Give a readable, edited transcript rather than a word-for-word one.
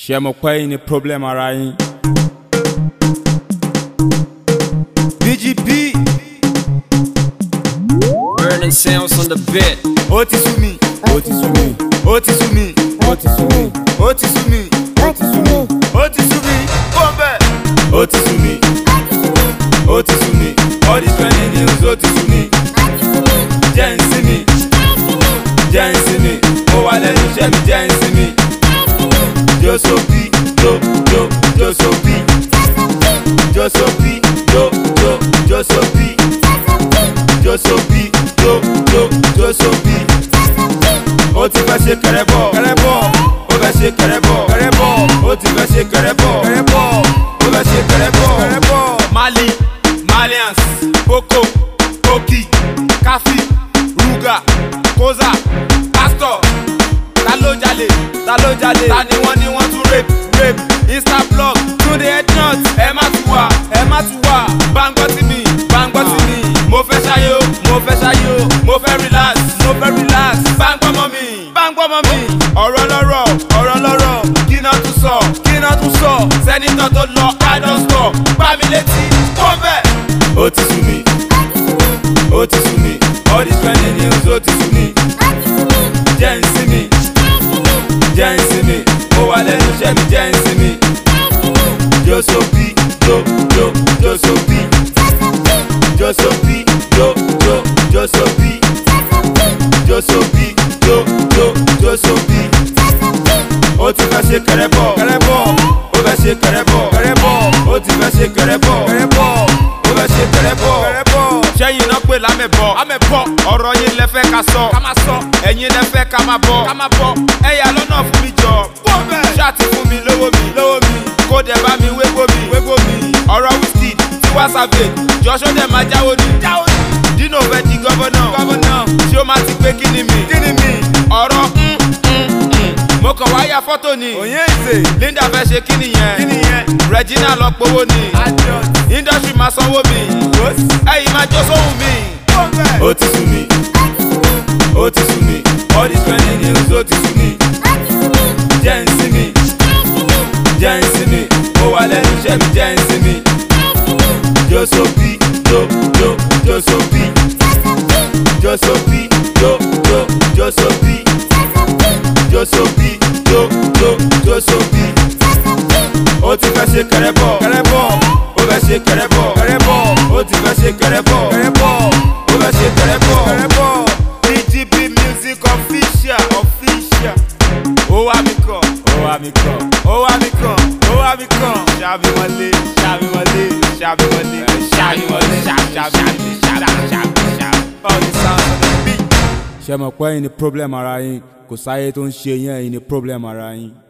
ṣé mo pé yín ní problem ara yín. BGP Burning sounds on the bed. ó ti sú mi, ó ti sú mi, ó ti sú mi, ó ti sú mi, ó ti sú mi, ó ti sú mi, ó ti sú mi, bọ́m̀bẹ̀. ó ti sú mi, ó ti sú mi, all these trending news ó ti sú mi. jẹ́ n sinmi, jẹ́ n sinmi, mo wà lẹ́nu iṣẹ́ mi jẹ́ n sinmi. Josopi, Josopi, Josopi, Josopi, Josopi, Josopi. Ó ti fẹ́ ṣe kẹrẹ́bọ̀, ó fẹ́ ṣe kẹrẹ́bọ̀, ó ti fẹ́ ṣe kẹrẹ́bọ̀, ó fẹ́ ṣe kẹrẹ́bọ̀. Mali, Malians, Boko, Koki, Kafi, Ruga, Koza, Pastor. Ta ló jalè, ta ni wọ́n tún rape, Instablog, tún dey head nut. Ẹ má tún wà, báńgọ́ tí mi, mo fẹ́ ṣayé o, mo fẹ́ relax, báńgọ́ mọ́ mi, ọ̀rọ̀ lọ́rọ̀, kí náà tún sọ, sẹ́nitọ̀ tó lọ idol store, gbá mi létí, wọ́n bẹ̀. Ó ti sú mi, ó ti sú mi, all these trending news ó ti sú mi. Jẹ́ n sinmi, jẹ́ n sinmi, mo wà lẹ́nu iṣẹ́ mi jẹ́ n sinmi. Josopi, Josopi, Josopi, Josopi, Josopi, Josopi. Ó ti fẹ́ ṣe kẹrẹ́bọ̀, ó fẹ́ ṣe kẹrẹ́bọ̀, ó ti fẹ́ ṣe kẹrẹ́bọ̀, ó fẹ́ ṣe kẹrẹ́bọ̀. Ṣẹ́yìn náà pè lámẹ̀bọ̀, ọ̀rọ̀ yín lẹ fẹ́ ká sọ, ẹ̀yin lẹ fẹ́ ká máa bọ̀, ẹ̀yà lọ́nà fún mi jọ, ṣáàtì fún mi lówó mi, kó dẹ̀ bá mi wégbó mi, ọ̀rọ̀ Wizkid Tiwa Savage, Joshua dẹ̀ máa jáwó ni, Dino fẹ́ di gọ́vọ́nà, tí ó máa ti pé kí ni mi, ọ̀rọ̀ mo kàn wá ya fọ́tò ni, Linda fẹ́ ṣe kí nìyẹn, Regina lọ powó ni, industry máa sanwó mi, ẹ̀yin máa jó sóhùn mi. Ó ti sú mi, ó ti sú mi, all these trending news ó ti sú mi. Jẹ́ n sinmi, jẹ́ n sinmi, mo wà lẹ́nu iṣẹ́ mi jẹ́ n sinmi. Josopi, Josopi, Josopi, Josopi, Josopi, Josopi. Ó ti fẹ́ ṣe kẹrẹ́bọ̀, ó fẹ́ ṣe kẹrẹ́bọ̀, ó ti fẹ́ ṣe kẹrẹ́bọ̀, ó fẹ́ ṣe kẹrẹ́bọ̀. BGP music official. Ó wá mi kàn. Ṣàbí wọlé. All the sounds of the beat. ṣé mo pé yín ní problem ara yín, kò sáyé tó ń ṣe yín, ẹ̀yin ní problem ara yín.